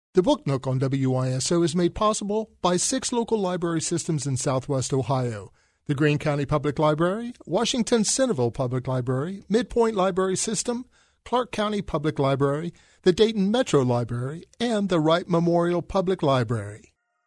The Book Nook on WYSO is made possible by 6 local library systems in Southwest Ohio: the Greene County Public Library, Washington Centerville Public Library, Midpoint Library System, Clark County Public Library, the Dayton Metro Library, and the Wright Memorial Public Library.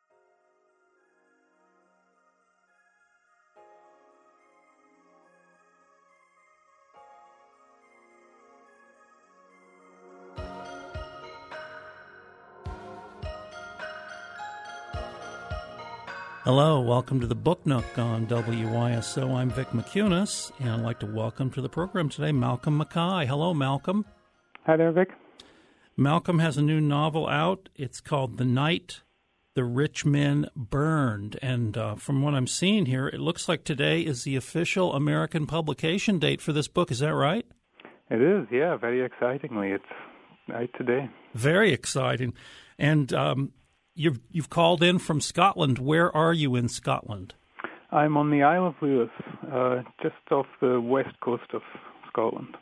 Hello, welcome to the Book Nook on WYSO. I'm Vic McCunis, and I'd like to welcome to the program today Malcolm Mackay. Hello, Malcolm. Hi there, Vic. Malcolm has a new novel out. It's called The Night the Rich Men Burned, and from what I'm seeing here, it looks like today is the official American publication date for this book. Is that right? It is, yeah, very excitingly. It's out today. Very exciting. And You've called in from Scotland. Where are you in Scotland? I'm on the Isle of Lewis, just off the west coast of Scotland.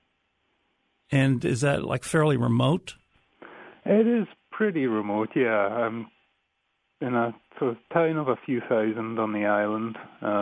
And is that like fairly remote? It is pretty remote, yeah. I'm in a sort of town of a few thousand on the island.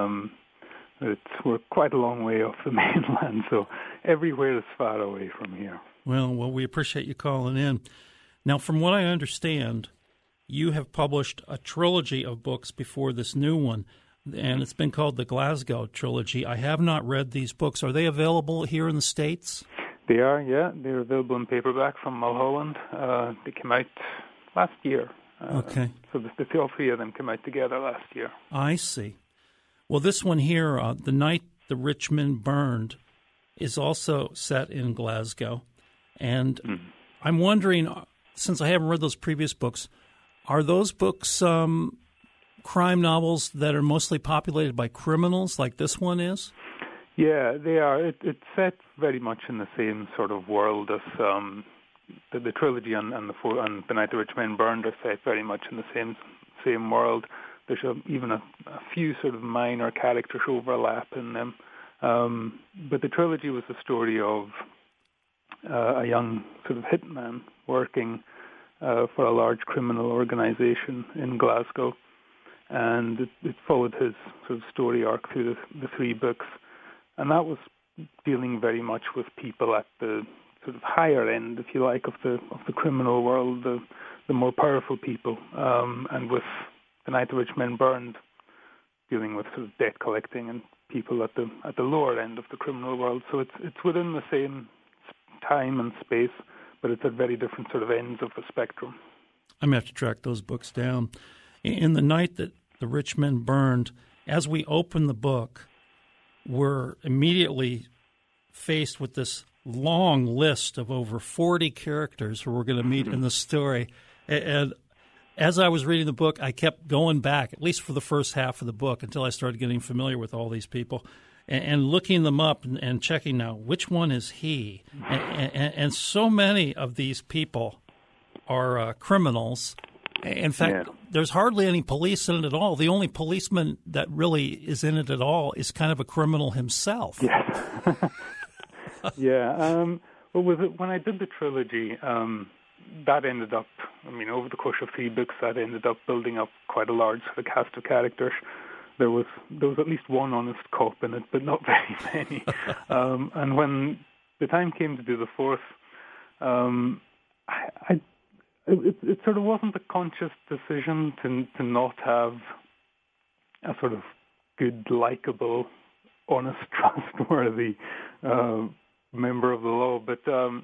We're quite a long way off the mainland, so everywhere is far away from here. Well, we appreciate you calling in. Now, from what I understand, you have published a trilogy of books before this new one, and it's been called the Glasgow Trilogy. I have not read these books. Are they available here in the States? They are, yeah. They're available in paperback from Mulholland. They came out last year. Okay. So all 3 of them came out together last year. I see. Well, this one here, The Night the Rich Men Burned, is also set in Glasgow. And I'm wondering, since I haven't read those previous books, are those books crime novels that are mostly populated by criminals like this one is? Yeah, they are. It's set very much in the same sort of world as the trilogy and The Night the Rich Men Burned are set very much in the same world. There's even a few sort of minor characters overlap in them. But the trilogy was the story of a young sort of hitman working for a large criminal organization in Glasgow, and it followed his sort of story arc through the 3 books, and that was dealing very much with people at the sort of higher end, if you like, of the criminal world, the more powerful people, and with The Night the Rich Men Burned, dealing with sort of debt collecting and people at the lower end of the criminal world. So it's within the same time and space, but it's at very different sort of ends of the spectrum. I'm going to have to track those books down. In The Night that the Rich Men Burned, as we open the book, we're immediately faced with this long list of over 40 characters who we're going to meet in the story. And as I was reading the book, I kept going back, at least for the first half of the book, until I started getting familiar with all these people and looking them up and checking now, which one is he? And so many of these people are criminals. In fact, There's hardly any police in it at all. The only policeman that really is in it at all is kind of a criminal himself. Yeah. Yeah. When I did the trilogy, that ended up, over the course of 3 books, that ended up building up quite a large sort of cast of characters. There was at least one honest cop in it, but not very many. And when the time came to do the 4th, it sort of wasn't a conscious decision to not have a sort of good, likable, honest, trustworthy member of the law. But the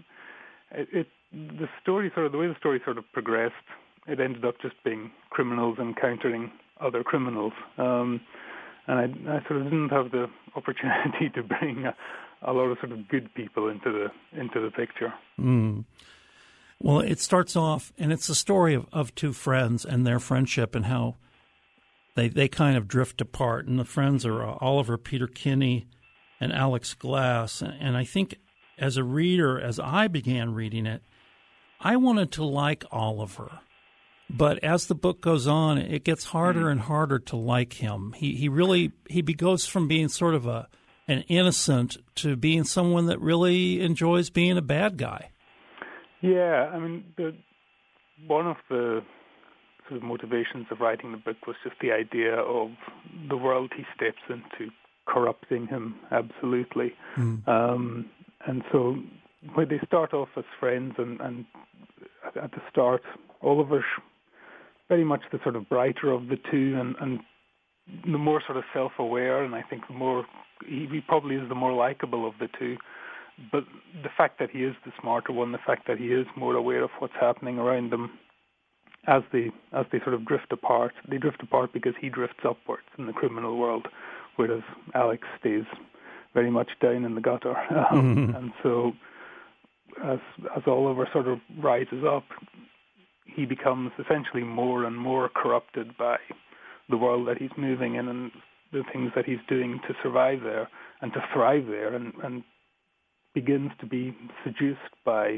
way the story sort of progressed, it ended up just being criminals encountering other criminals, and I sort of didn't have the opportunity to bring a lot of sort of good people into the picture. Well, it starts off, and it's a story of 2 friends and their friendship and how they kind of drift apart. And the friends are Oliver Peter Kinney and Alex Glass. And I think as a reader, as I began reading it, I wanted to like Oliver. But as the book goes on, it gets harder and harder to like him. He goes from being sort of an innocent to being someone that really enjoys being a bad guy. Yeah, one of the sort of motivations of writing the book was just the idea of the world he steps into corrupting him absolutely. And so when they start off as friends, and at the start, Oliver's very much the sort of brighter of the two, and the more sort of self-aware, and I think the more he probably is the more likable of the two. But the fact that he is the smarter one, the fact that he is more aware of what's happening around them, as they sort of drift apart, they drift apart because he drifts upwards in the criminal world, whereas Alex stays very much down in the gutter. And so as Oliver sort of rises up, he becomes essentially more and more corrupted by the world that he's moving in and the things that he's doing to survive there and to thrive there, and begins to be seduced by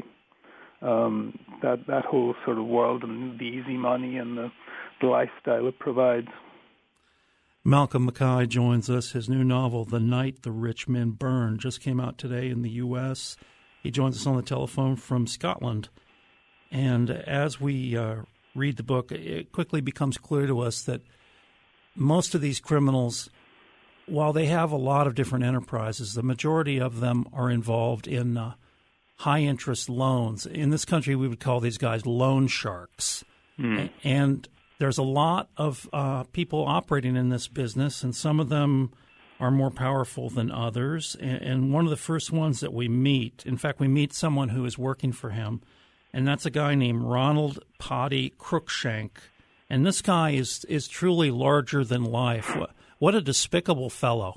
that whole sort of world and the easy money and the lifestyle it provides. Malcolm Mackay joins us. His new novel, The Night the Rich Men Burned, just came out today in the U.S. He joins us on the telephone from Scotland. And as we read the book, it quickly becomes clear to us that most of these criminals, while they have a lot of different enterprises, the majority of them are involved in high-interest loans. In this country, we would call these guys loan sharks. And there's a lot of people operating in this business, and some of them are more powerful than others. And one of the first ones that we meet, in fact, we meet someone who is working for him, and that's a guy named Ronald Potty Cruikshank. And this guy is truly larger than life. What a despicable fellow.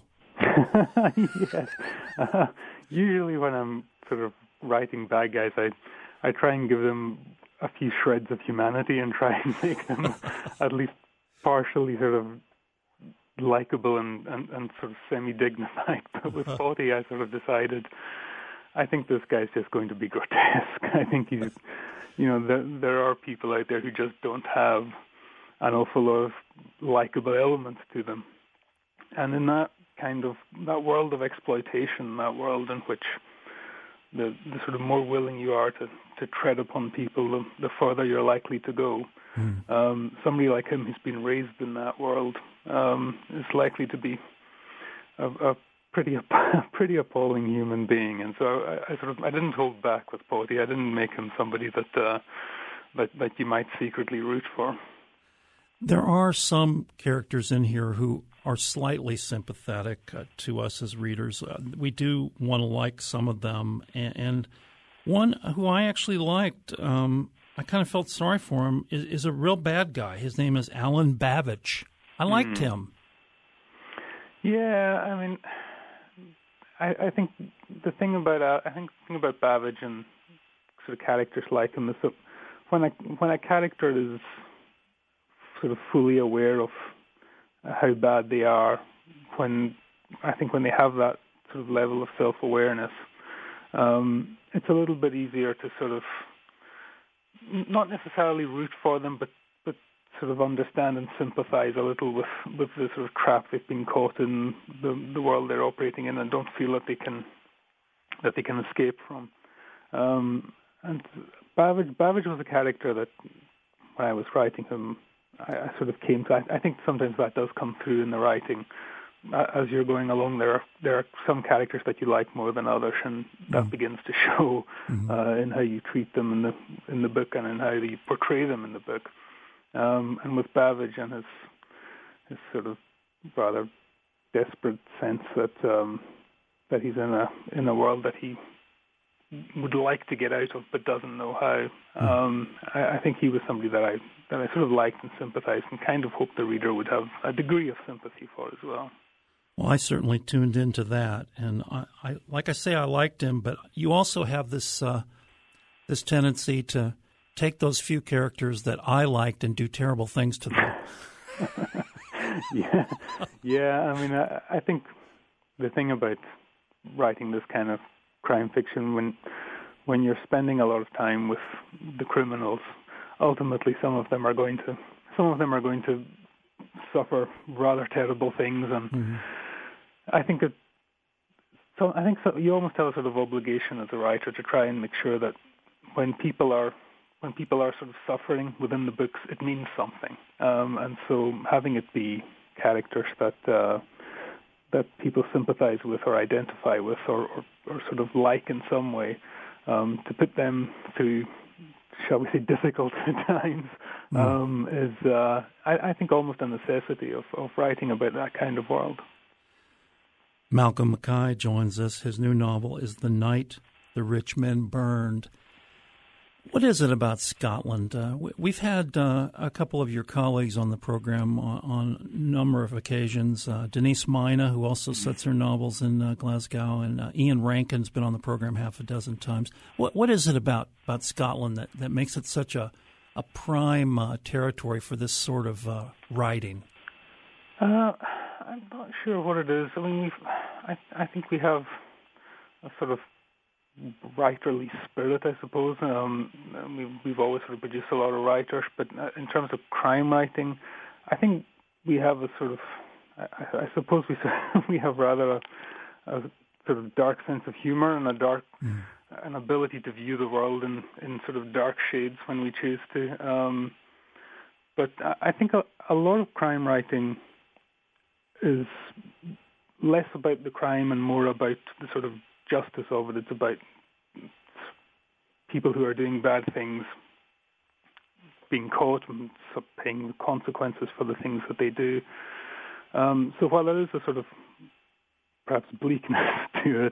Yes. Usually when I'm sort of writing bad guys, I try and give them a few shreds of humanity and try and make them at least partially sort of likable and sort of semi-dignified. But with Potty, I sort of decided, I think this guy's just going to be grotesque. I think he's, there are people out there who just don't have an awful lot of likable elements to them. And in that world of exploitation, that world in which the sort of more willing you are to tread upon people, the further you're likely to go. Somebody like him who's been raised in that world is likely to be a pretty appalling human being. And so I didn't hold back with Potty. I didn't make him somebody that you might secretly root for. There are some characters in here who are slightly sympathetic to us as readers. We do want to like some of them. And one who I actually liked, I kind of felt sorry for him, is a real bad guy. His name is Alan Babbage. I liked him. Yeah, I mean, I think the thing about Babbage and sort of characters like him is that when a character is sort of fully aware of how bad they are, when they have that sort of level of self-awareness, it's a little bit easier to sort of not necessarily root for them, but sort of understand and sympathize a little with the sort of trap they've been caught in, the world they're operating in, and don't feel that they can escape from. And Babbage was a character that when I was writing him, I sort of came to. I think sometimes that does come through in the writing. As you're going along, there are some characters that you like more than others, and that begins to show in how you treat them in the book and in how you portray them in the book. And with Babbage and his sort of rather desperate sense that he's in a world that he would like to get out of but doesn't know how. I think he was somebody that I sort of liked and sympathized and kind of hoped the reader would have a degree of sympathy for as well. Well, I certainly tuned into that, and I like I say, I liked him, but you also have this this tendency to take those few characters that I liked and do terrible things to them. Yeah. I mean, I think the thing about writing this kind of crime fiction, when you're spending a lot of time with the criminals, ultimately some of them are going to suffer rather terrible things, and I think you almost have a sort of obligation as a writer to try and make sure that when people are when people are sort of suffering within the books, it means something. And so having it be characters that people sympathize with or identify with or sort of like in some way, to put them through, shall we say, difficult times, is, I think, almost a necessity of writing about that kind of world. Malcolm Mackay joins us. His new novel is The Night the Rich Men Burned. What is it about Scotland? We've had a couple of your colleagues on the program on a number of occasions. Denise Mina, who also sets her novels in Glasgow, and Ian Rankin's been on the program half a dozen times. What is it about Scotland that makes it such a prime territory for this sort of writing? I'm not sure what it is. I mean, I think we have a sort of writerly spirit, I suppose. We've always sort of produced a lot of writers, but in terms of crime writing, I think we have a sort of, I suppose we have rather a sort of dark sense of humor and an ability to view the world in sort of dark shades when we choose to. But I think a lot of crime writing is less about the crime and more about the sort of justice of it. It's about people who are doing bad things being caught and paying the consequences for the things that they do. So while there is a sort of perhaps bleakness to it,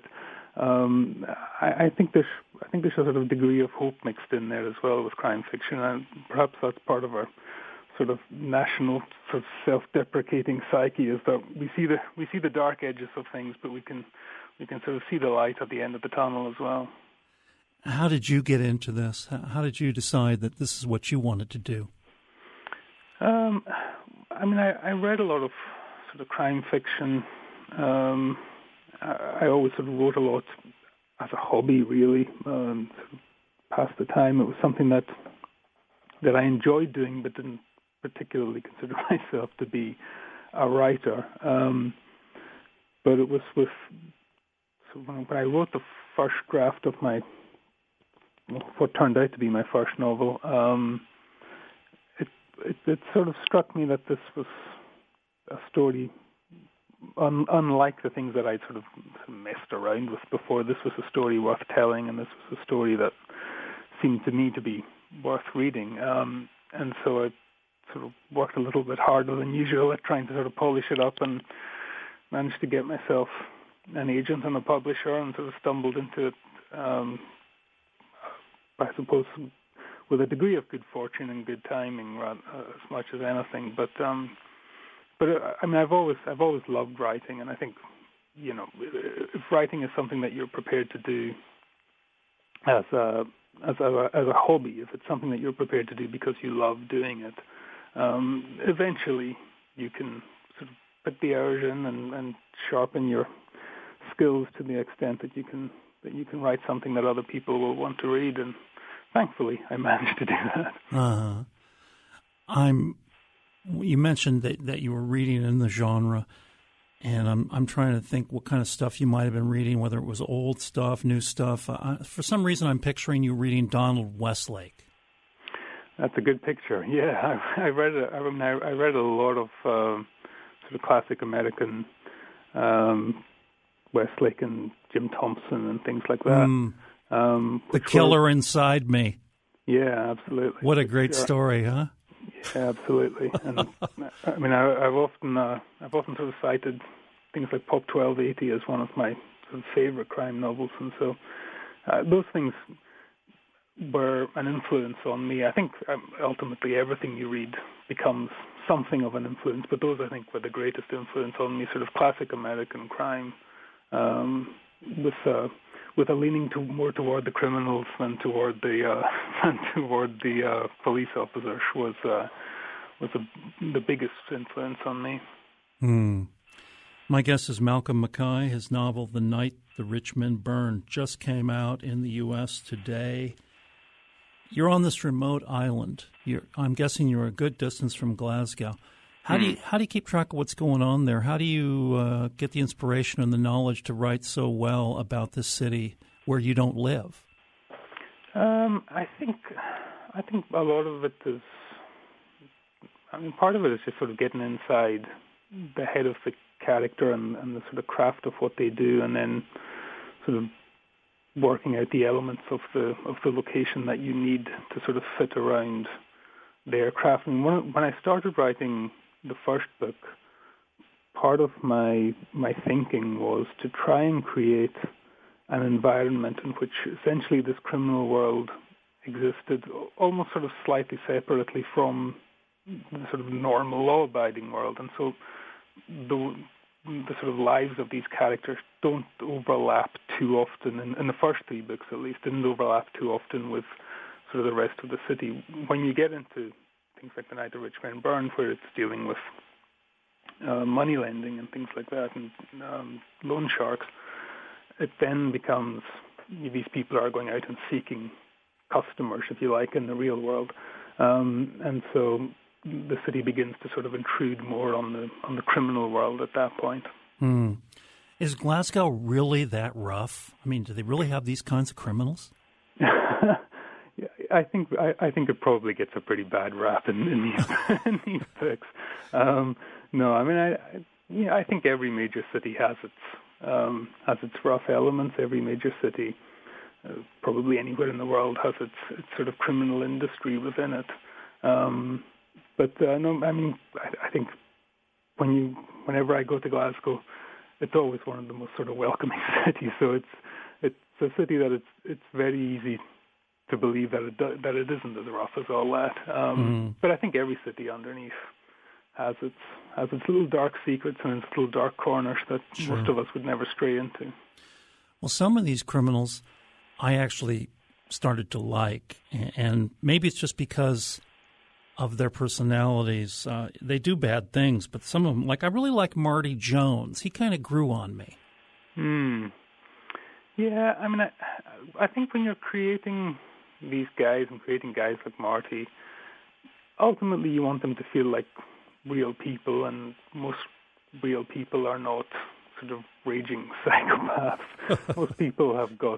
I think there's a sort of degree of hope mixed in there as well with crime fiction, and perhaps that's part of our sort of national sort of self-deprecating psyche, is that we see the dark edges of things, but we can sort of see the light at the end of the tunnel as well. How did you get into this? How did you decide that this is what you wanted to do? I mean, I read a lot of sort of crime fiction. I always sort of wrote a lot as a hobby, really, sort of pass the time. It was something that I enjoyed doing, but didn't particularly consider myself to be a writer. But it was when I wrote the first draft of what turned out to be my first novel, it sort of struck me that this was a story unlike the things that I'd sort of messed around with before. This was a story worth telling, and this was a story that seemed to me to be worth reading. And so I sort of worked a little bit harder than usual at trying to sort of polish it up, and managed to get myself an agent and a publisher, and sort of stumbled into it, I suppose, with a degree of good fortune and good timing, as much as anything. But I mean, I've always loved writing, and I think, if writing is something that you're prepared to do as a hobby, if it's something that you're prepared to do because you love doing it, eventually you can sort of put the hours in and sharpen your skills to the extent that you can write something that other people will want to read, and thankfully I managed to do that. You mentioned that you were reading in the genre, and I'm trying to think what kind of stuff you might have been reading, whether it was old stuff, new stuff. For some reason, I'm picturing you reading Donald Westlake. That's a good picture. Yeah, I read a lot of sort of classic American Westlake and Jim Thompson and things like that. The Killer Inside Me. Yeah, absolutely. What a great story, huh? Yeah, absolutely. And I mean, I've often sort of cited things like Pop 1280 as one of my sort of favorite crime novels, and so those things were an influence on me. I think ultimately everything you read becomes something of an influence, but those, I think, were the greatest influence on me. Sort of classic American crime, with a leaning more toward the criminals than toward the police officers was the biggest influence on me. My guest is Malcolm Mackay. His novel, The Night the Rich Men Burned, just came out in the U.S. today. You're on this remote island. I'm guessing you're a good distance from Glasgow. How do you keep track of what's going on there? How do you get the inspiration and the knowledge to write so well about this city where you don't live? I think I think a lot of it is, part of it is just sort of getting inside the head of the character and the sort of craft of what they do, and then sort of working out the elements of the location that you need to sort of fit around their craft. And when I started writing the first book, part of my thinking was to try and create an environment in which essentially this criminal world existed almost sort of slightly separately from the sort of normal law-abiding world. And so the sort of lives of these characters don't overlap too often, in the first three books at least, didn't overlap too often with sort of the rest of the city. When you get into things like The Night the Rich Men Burned, where it's dealing with money lending and things like that, and loan sharks, it then becomes these people are going out and seeking customers, if you like, in the real world. And so the city begins to sort of intrude more on the criminal world at that point. Is Glasgow really that rough? I mean, do they really have these kinds of criminals? Yeah, I think it probably gets a pretty bad rap in these books. No, I mean, I think every major city has its rough elements. Every major city, probably anywhere in the world, has its sort of criminal industry within it. But no, I mean, I think whenever I go to Glasgow, it's always one of the most sort of welcoming cities. So it's a city that it's very easy to believe that it isn't as rough as all that. But I think every city underneath has its little dark secrets and its little dark corners that most of us would never stray into. Well, some of these criminals I actually started to like, and maybe it's just because of their personalities. They do bad things, but some of them, like I really like Marty Jones. He kind of grew on me. Yeah, I mean, I think when you're creating these guys and creating guys like Marty, ultimately you want them to feel like real people, and most real people are not sort of raging psychopaths. Most people have got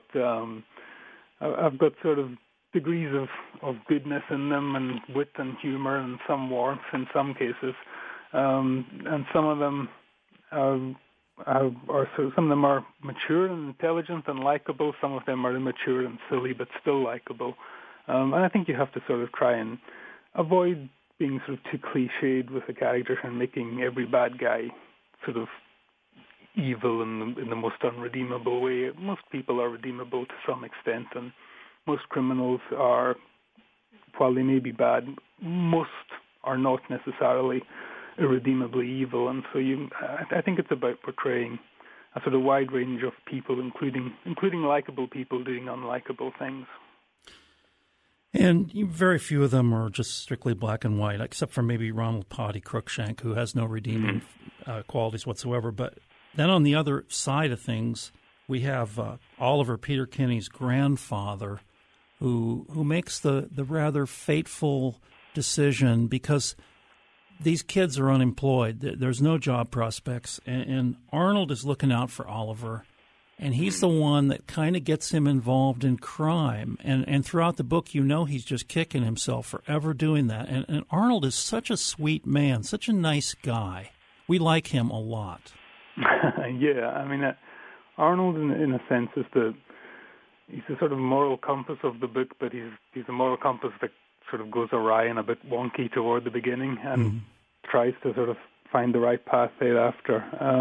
sort of degrees of goodness in them, and wit and humor, and some warmth in some cases, and some of them some of them are mature and intelligent and likable. Some of them are immature and silly, but still likable. And I think you have to sort of try and avoid being sort of too cliched with the characters and making every bad guy sort of evil in the most unredeemable way. Most people are redeemable to some extent, and most criminals are, while they may be bad, most are not necessarily irredeemably evil. And so I think it's about portraying a sort of wide range of people, including likable people doing unlikable things. And very few of them are just strictly black and white, except for maybe Ronald Potty Crookshank, who has no redeeming qualities whatsoever. But then on the other side of things, we have Oliver Peter Kinney's grandfather, who makes the rather fateful decision because these kids are unemployed. There's no job prospects, and Arnold is looking out for Oliver. And he's the one that kind of gets him involved in crime. And throughout the book, he's just kicking himself for ever doing that. And Arnold is such a sweet man, such a nice guy. We like him a lot. Yeah, I mean, Arnold, in a sense, he's the sort of moral compass of the book, but he's a moral compass that sort of goes awry and a bit wonky toward the beginning and tries to sort of find the right path thereafter.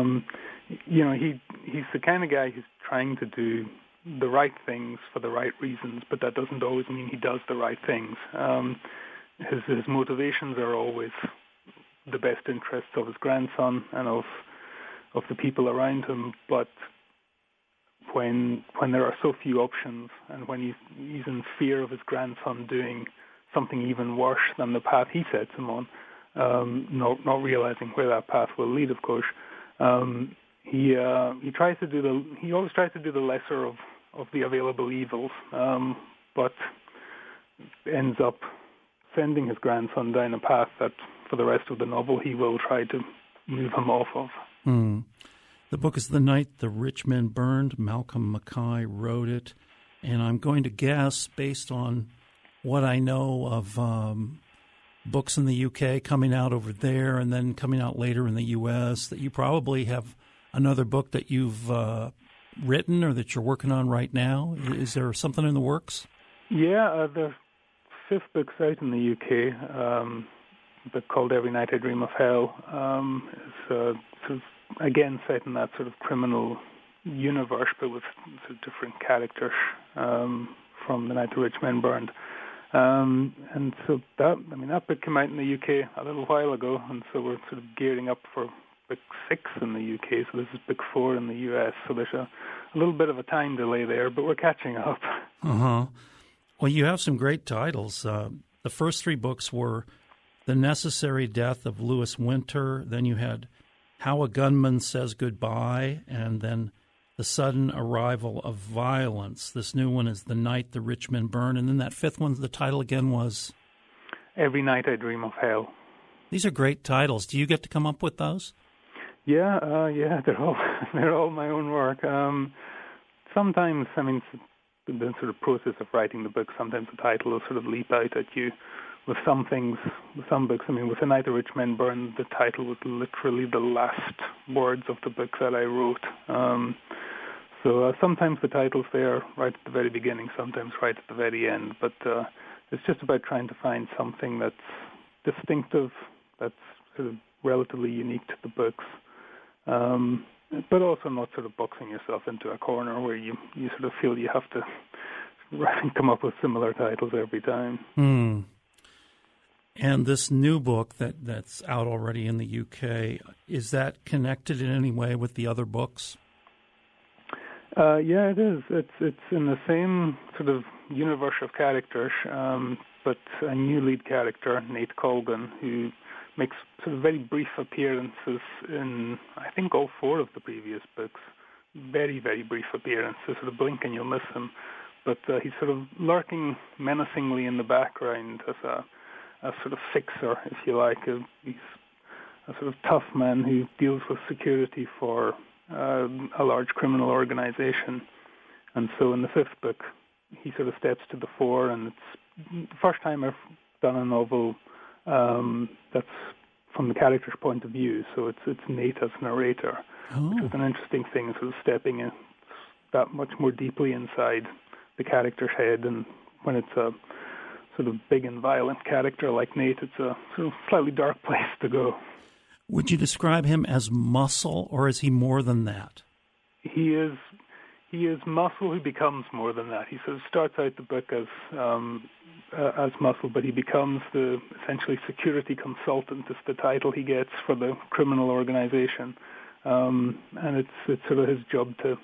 He's the kind of guy who's trying to do the right things for the right reasons, but that doesn't always mean he does the right things. His motivations are always the best interests of his grandson and of the people around him, but when there are so few options and when he's in fear of his grandson doing something even worse than the path he sets him on, not realizing where that path will lead, of course, he always tries to do the lesser of the available evils, but ends up sending his grandson down a path that for the rest of the novel he will try to move him off of. The book is The Night the Rich Men Burned. Malcolm Mackay wrote it, and I'm going to guess, based on what I know of books in the UK coming out over there and then coming out later in the U.S., that you probably have another book that you've written or that you're working on right now. Is there something in the works? Yeah, the fifth book's out in the UK, a book called Every Night I Dream of Hell. It's sort of, again, set in that sort of criminal universe, but with sort of different characters from The Night the Rich Men Burned. And so that book came out in the UK a little while ago, and so we're sort of gearing up for book 6 in the UK, so this is book 4 in the US, so there's a little bit of a time delay there, but we're catching up. Uh-huh. Well, you have some great titles. The first 3 books were The Necessary Death of Louis Winter, then you had How a Gunman Says Goodbye, and then The Sudden Arrival of Violence. This new one is The Night the Rich Men Burn, and then that 5th one, the title again was? Every Night I Dream of Hell. These are great titles. Do you get to come up with those? Yeah, they're all my own work. Sometimes, the sort of process of writing the book, sometimes the title will sort of leap out at you. With some things, with some books, with The Night the Rich Men Burn, the title was literally the last words of the book that I wrote. So sometimes the title's there right at the very beginning, sometimes right at the very end. But it's just about trying to find something that's distinctive, that's sort of relatively unique to the books, but also not sort of boxing yourself into a corner where you sort of feel you have to come up with similar titles every time. And this new book that's out already in the UK, is that connected in any way with the other books? Yeah, it is. It's in the same sort of universe of characters, but a new lead character, Nate Colgan, who makes sort of very brief appearances in, I think, all 4 of the previous books. Very, very brief appearances. Sort of blink and you'll miss him. But he's sort of lurking menacingly in the background as a sort of fixer, if you like. He's a sort of tough man who deals with security for a large criminal organization. And so in the 5th book, he sort of steps to the fore, and it's the first time I've done a novel that's from the character's point of view. So it's Nate as narrator, which is an interesting thing, sort of stepping in that much more deeply inside the character's head. And when it's a sort of big and violent character like Nate, it's a sort of slightly dark place to go. Would you describe him as muscle, or is he more than that? He is muscle who becomes more than that. He sort of starts out the book as muscle, but he becomes the essentially security consultant is the title he gets for the criminal organization. And it's sort of his job to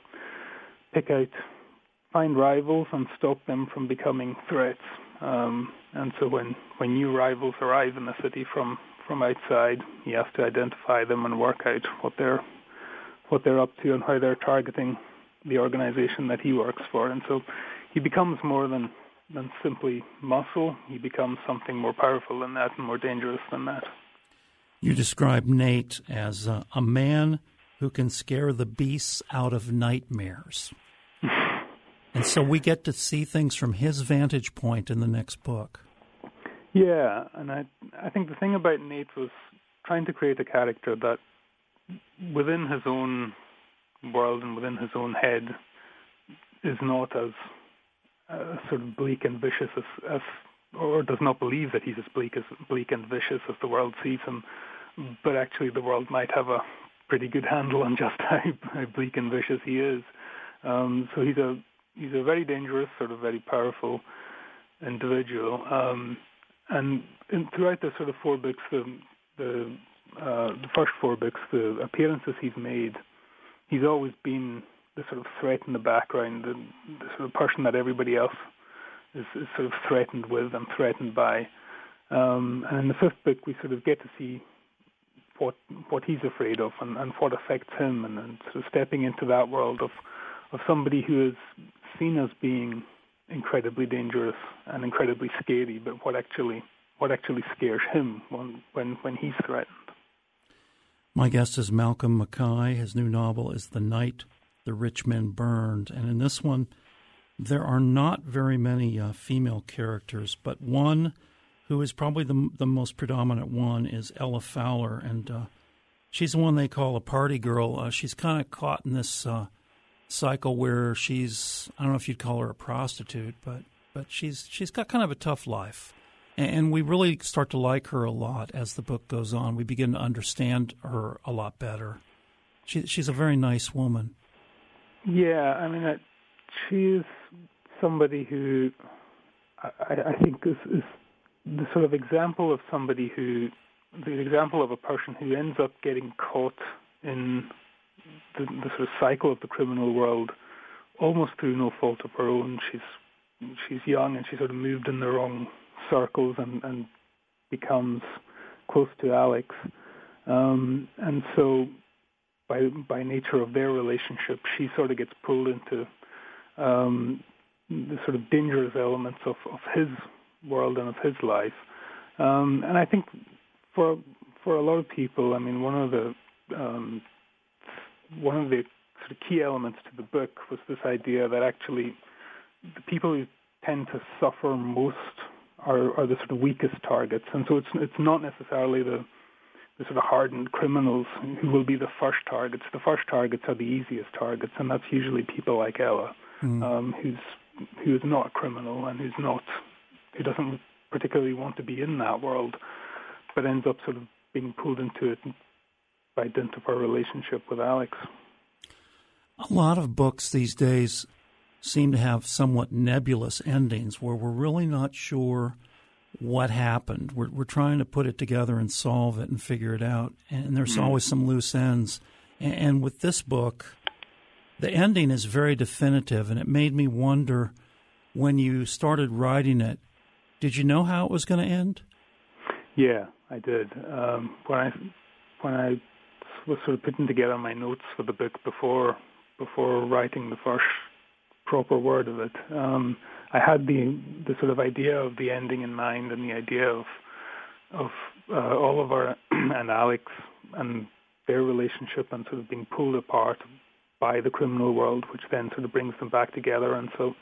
find rivals and stop them from becoming threats. And so when new rivals arrive in the city from outside, he has to identify them and work out what they're up to and how they're targeting the organization that he works for. And so he becomes more than simply muscle. He becomes something more powerful than that and more dangerous than that. You describe Nate as a man who can scare the beasts out of nightmares. And so we get to see things from his vantage point in the next book. Yeah, and I think the thing about Nate was trying to create a character that within his own world and within his own head is not as sort of bleak and vicious as or does not believe that he's as bleak and vicious as the world sees him, but actually the world might have a pretty good handle on just how bleak and vicious he is. So he's a very dangerous, sort of very powerful individual. And throughout the sort of 4 books, the first 4 books, the appearances he's made, he's always been the sort of threat in the background, the sort of person that everybody else is sort of threatened with and threatened by. And in the 5th book, we sort of get to see what he's afraid of and what affects him, and sort of stepping into that world of somebody who is seen as being incredibly dangerous and incredibly scary, but what actually scares him when he's threatened. My guest is Malcolm Mackay. His new novel is The Night the Rich Men Burned. And in this one, There are not very many female characters, but one who is probably the most predominant one is Ella Fowler, and she's the one they call a party girl. She's kind of caught in this cycle where she's, I don't know if you'd call her a prostitute, but she's got kind of a tough life. And we really start to like her a lot as the book goes on. We begin to understand her a lot better. She's a very nice woman. Yeah, I mean, she is somebody who I think is the sort of example of somebody the example of a person who ends up getting caught in the sort of cycle of the criminal world almost through no fault of her own. She's young and she's sort of moved in the wrong circles and becomes close to Alex. And so by nature of their relationship, she sort of gets pulled into the sort of dangerous elements of his world and of his life. And I think for a lot of people, I mean, one of the sort of key elements to the book was this idea that actually the people who tend to suffer most are the sort of weakest targets, and so it's not necessarily the sort of hardened criminals who will be the first targets. The first targets are the easiest targets, and that's usually people like Ella, who is not a criminal and who doesn't particularly want to be in that world, but ends up sort of being pulled into it by dint of her relationship with Alex. A lot of books these days seem to have somewhat nebulous endings where we're really not sure what happened. We're trying to put it together and solve it and figure it out, and there's always some loose ends. And with this book, the ending is very definitive, and it made me wonder, when you started writing it, did you know how it was going to end? Yeah, I did. When I was sort of putting together my notes for the book before writing the first proper word of it, I had the sort of idea of the ending in mind, and the idea of Oliver and Alex and their relationship and sort of being pulled apart by the criminal world, which then sort of brings them back together. And so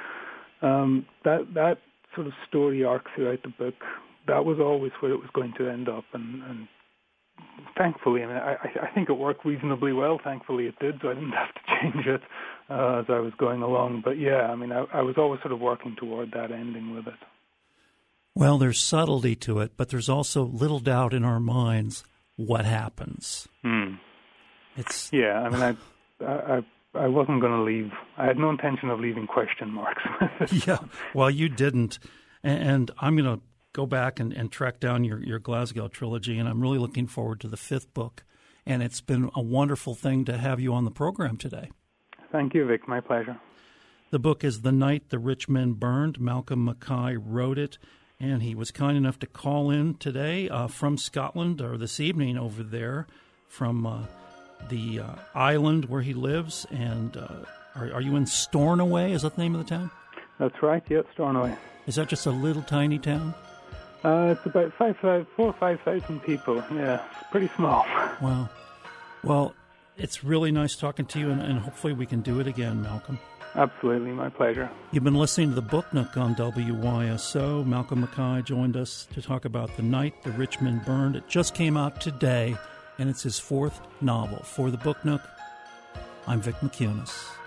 that sort of story arc throughout the book, that was always where it was going to end up. And thankfully, I mean, I think it worked reasonably well. Thankfully it did, so I didn't have to change it as I was going along. But yeah, I mean, I was always sort of working toward that ending with it. Well, there's subtlety to it, but there's also little doubt in our minds what happens. Yeah, I mean, I wasn't going to leave. I had no intention of leaving question marks. Yeah, well, you didn't. And I'm going to go back and track down your Glasgow trilogy, and I'm really looking forward to the fifth book. And it's been a wonderful thing to have you on the program today. Thank you, Vic. My pleasure. The book is The Night the Rich Men Burned. Malcolm Mackay wrote it, and he was kind enough to call in today from Scotland, or this evening over there, from the island where he lives. And are you in Stornoway? Is that the name of the town? That's right, yeah, Stornoway. Is that just a little tiny town? It's about 4,000 or 5,000 people. Yeah, it's pretty small. Wow. Well, it's really nice talking to you, and hopefully we can do it again, Malcolm. Absolutely, my pleasure. You've been listening to the Book Nook on WYSO. Malcolm Mackay joined us to talk about The Night the Rich Men Burned. It just came out today, and it's his fourth novel. For the Book Nook, I'm Vic McCunis.